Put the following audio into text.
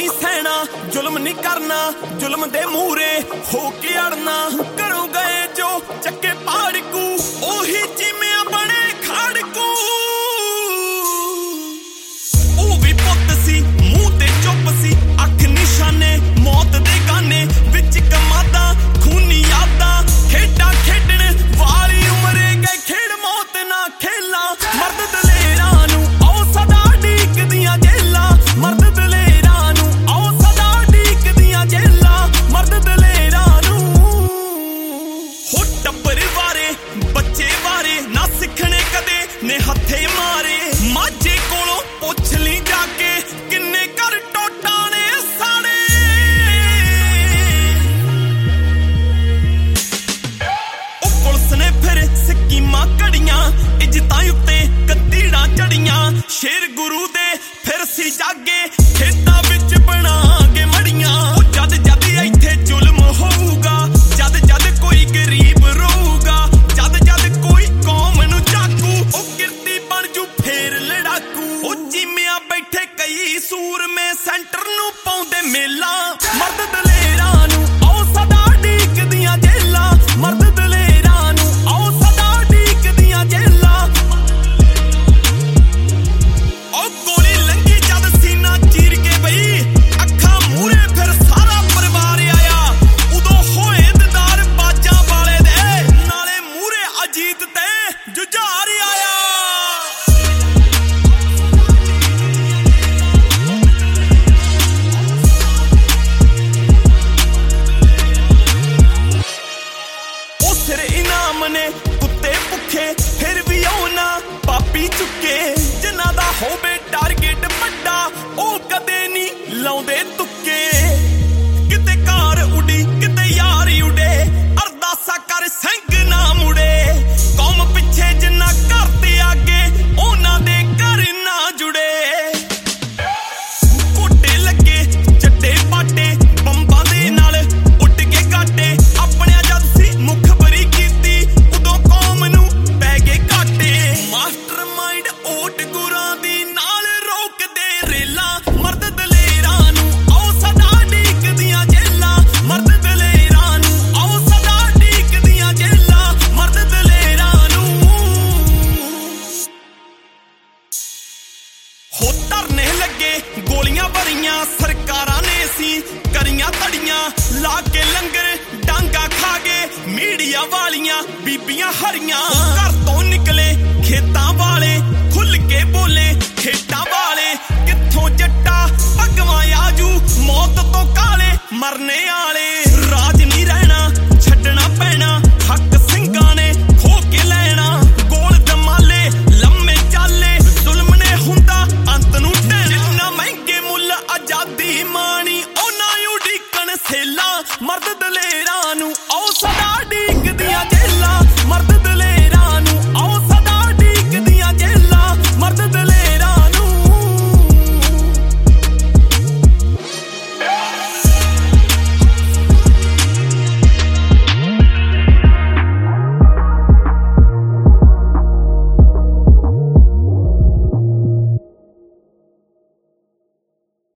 नहीं सहना जुल्म नहीं करना जुल्म दे मूरे होके अड़ना घरों गए जो चक्के पाड़कू ओही चिमिया बने खाड़कू ओ भी पुत सी मुंह ते चुप सी अख निशाने मौत दे गाने विच कमादा खूनी यादा खेडा खेडने वाली उमरे गए खेड़ मौत ना खेला मर्द दलेरा नू आओ सदा ढीकदियां जेला मर्द दलेरा नू आओ सदा ढीकदियां जेला मर्द दलेरा नू हो टब्बर वारे बच्चे वारे ना सिखने कदे ने हथे मारे माझे कोलों पुछ ली जाके किन्ने घर टोटा ने साड़े ओ पुलिस ने फिर स्कीमां कड़ियां इज्जतां उत्ते कतीड़ां चढ़ियां शेर गुरु दे फिर सी जागे खेतां विच बनागे मड़ियां ओ जद जद इत्थे जुल्म होऊगा जद जद कोई गरीब रोऊगा जद जद कोई कौम नू चाकू ओ किरती बन जू फेर लड़ाकू ओ जिमिया बैठे कई सूर में सेंटर नू पाउंदे मेला मर्द दलेरा नू आओ सदा ढीकदियां जेला मर्द दलेरा नू आओ सदा ढीकदियां जेला ओ गोली लंघी जद सीना चीर के बई अखां मूरे फिर सारा परिवार आया उदों होए दीदार बाजां वाले दे नाले मूरे अजीत ते जुझार आया सिर इनाम ने कुत्ते भुखे फिर भी आना पापी चुके जिन्हां दा होवे टारगेट वड्डा ओ कदे नहीं लाउंदे तुक्के किते कार उड़ी किते यार उड़े अरदासा कर संग ना मुड़े कौम पिछे जिन्ना घर ते आगे ओना दे घर ना जुड़े कोटे लगे चट्टे पाटे बंबां दे नाल उड़ के काटे अपने जद सी मुख बरी कीती उदों कौम नू पै गए घाटे मास्टरमाइंड ओट गुरां दी नाल रोक दे रेला मर्द दलेरा नू आओ सदा ढीकदियां जेला मर्द दलेरा नू आओ सदा ढीकदियां जेला मर्द दलेरा नू हो धरने लगे गोलियां भरियां सरकारां ने सी करियां धड़ियां ला के लंगर डांगा खा गए मीडिया वालियां बीबियां हरियां घर तो निकले खेतां वाले खुल के बोले खेतां वाले कित्थों जट्टा भगवां आजू मौत तो काले मरने आ